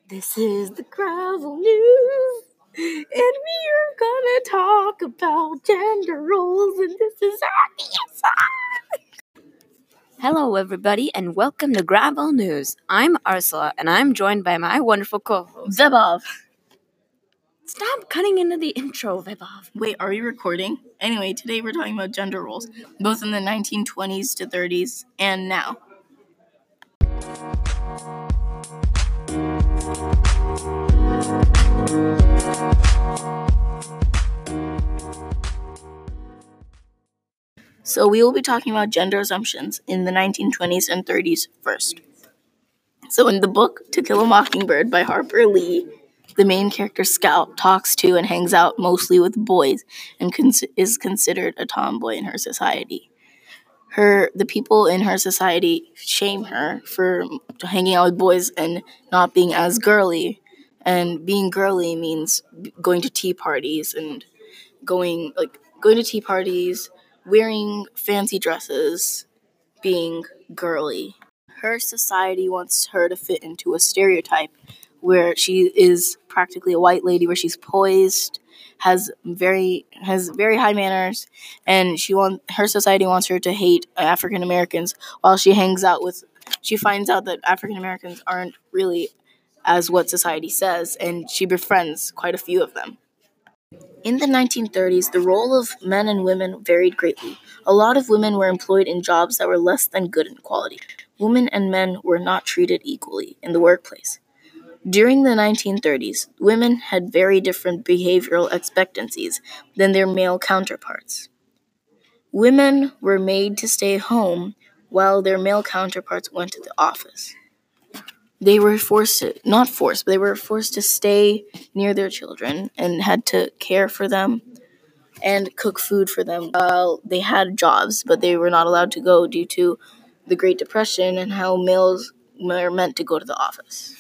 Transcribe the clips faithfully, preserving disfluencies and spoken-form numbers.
This is the Gravel News, and we are gonna talk about gender roles in this society. Hello, everybody, and welcome to Gravel News. I'm Ursula, and I'm joined by my wonderful co-host, Vebov. Stop cutting into the intro, Vebov. Wait, are we recording? Anyway, today we're talking about gender roles, both in the nineteen twenties to thirties and now. So we will be talking about gender assumptions in the nineteen twenties and thirties first. So in the book To Kill a Mockingbird by Harper Lee, the main character Scout talks to and hangs out mostly with boys and cons- is considered a tomboy in her society. Her the people in her society shame her for hanging out with boys and not being as girly. And being girly means going to tea parties and going like going to tea parties, wearing fancy dresses, being girly. Her society wants her to fit into a stereotype where she is practically a white lady, where she's poised, has very has very high manners, and she want her society wants her to hate African Americans while she hangs out with. She finds out that African Americans aren't really as what society says, and she befriends quite a few of them. In the nineteen thirties, the role of men and women varied greatly. A lot of women were employed in jobs that were less than good in quality. Women and men were not treated equally in the workplace. During the nineteen thirties, women had very different behavioral expectancies than their male counterparts. Women were made to stay home while their male counterparts went to the office. They were forced to, not forced, but they were forced to stay near their children and had to care for them and cook food for them while they had jobs, but they were not allowed to go due to the Great Depression and how males were meant to go to the office.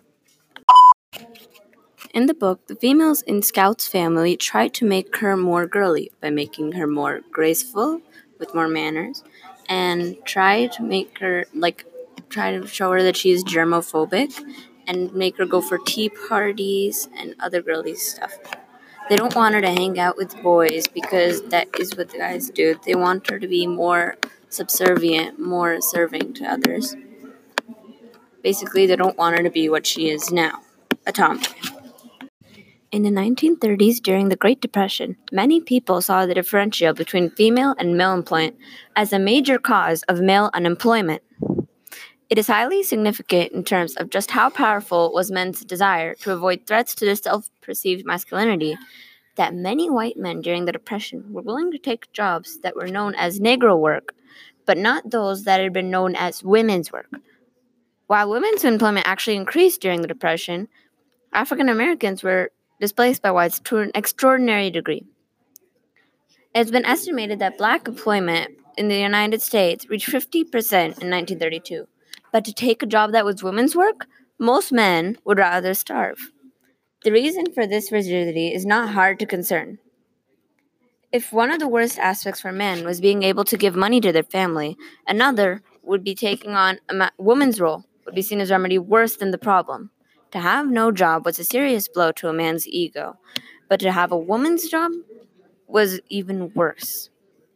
In the book, the females in Scout's family tried to make her more girly by making her more graceful, with more manners, and try to make her, like, try to show her that she is germophobic and make her go for tea parties and other girly stuff. They don't want her to hang out with boys because that is what the guys do. They want her to be more subservient, more serving to others. Basically, they don't want her to be what she is now, a tomboy. In the nineteen thirties, during the Great Depression, many people saw the differential between female and male employment as a major cause of male unemployment. It is highly significant in terms of just how powerful was men's desire to avoid threats to their self-perceived masculinity that many white men during the Depression were willing to take jobs that were known as Negro work, but not those that had been known as women's work. While women's employment actually increased during the Depression, African Americans were displaced by whites to an extraordinary degree. It's been estimated that black employment in the United States reached fifty percent in nineteen thirty-two, but to take a job that was women's work, most men would rather starve. The reason for this rigidity is not hard to discern. If one of the worst aspects for men was being able to give money to their family, another would be taking on a ma- woman's role would be seen as remedy worse than the problem. To have no job was a serious blow to a man's ego, but to have a woman's job was even worse.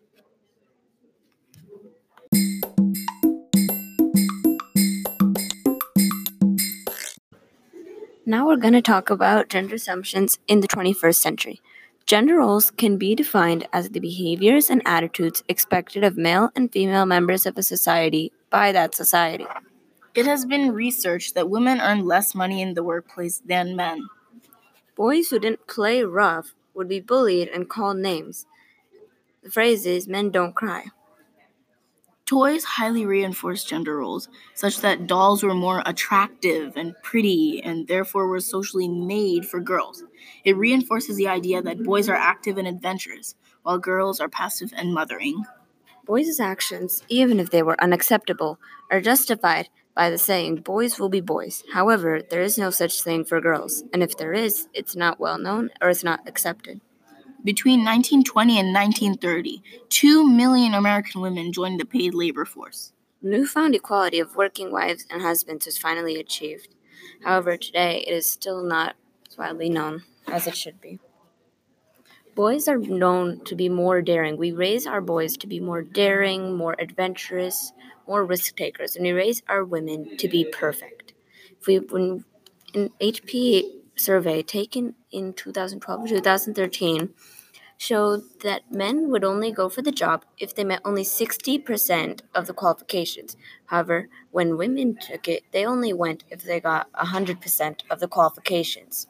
Now we're going to talk about gender assumptions in the twenty-first century. Gender roles can be defined as the behaviors and attitudes expected of male and female members of a society by that society. It has been researched that women earn less money in the workplace than men. Boys who didn't play rough would be bullied and called names. The phrase is, men don't cry. Toys highly reinforced gender roles, such that dolls were more attractive and pretty and therefore were socially made for girls. It reinforces the idea that boys are active and adventurous, while girls are passive and mothering. Boys' actions, even if they were unacceptable, are justified by the saying, boys will be boys. However, there is no such thing for girls, and if there is, it's not well known or it's not accepted. Between nineteen twenty and nineteen thirty, two million American women joined the paid labor force. Newfound equality of working wives and husbands was finally achieved. However, today it is still not as widely known as it should be. Boys are known to be more daring. We raise our boys to be more daring, more adventurous, more risk takers, and we raise our women to be perfect. If we, when an H P survey taken in two thousand twelve or two thousand thirteen showed that men would only go for the job if they met only sixty percent of the qualifications. However, when women took it, they only went if they got one hundred percent of the qualifications.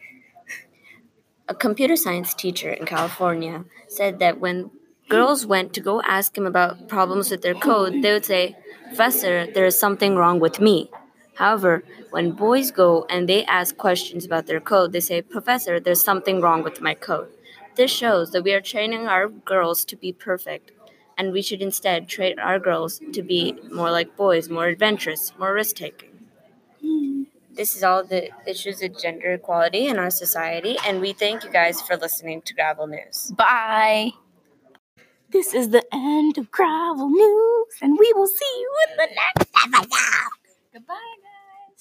A computer science teacher in California said that when girls went to go ask him about problems with their code, they would say, "Professor, there is something wrong with me." However, when boys go and they ask questions about their code, they say, "Professor, there's something wrong with my code." This shows that we are training our girls to be perfect, and we should instead train our girls to be more like boys, more adventurous, more risk-taking. This is all the issues of gender equality in our society, and we thank you guys for listening to Gravel News. Bye. This is the end of Gravel News, and we will see you in the next episode. Goodbye.